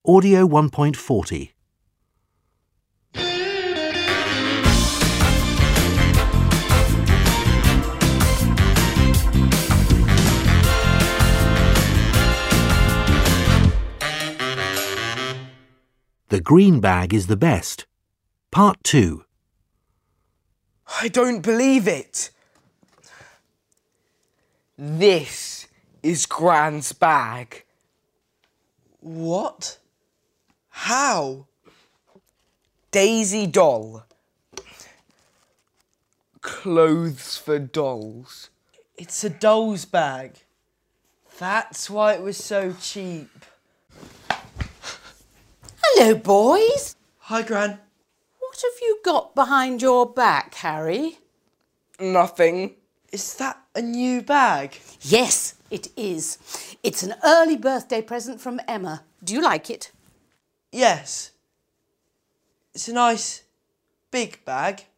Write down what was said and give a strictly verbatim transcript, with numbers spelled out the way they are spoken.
Audio one point forty. The green bag is the best. Part two. I don't believe it. This is Gran's bag. What? How? Daisy doll. Clothes for dolls. It's a doll's bag. That's why it was so cheap. Hello, boys. Hi, Gran. What have you got behind your back, Harry? Nothing. Is that a new bag? Yes, it is. It's an early birthday present from Emma. Do you like it? Yes. It's a nice, big bag.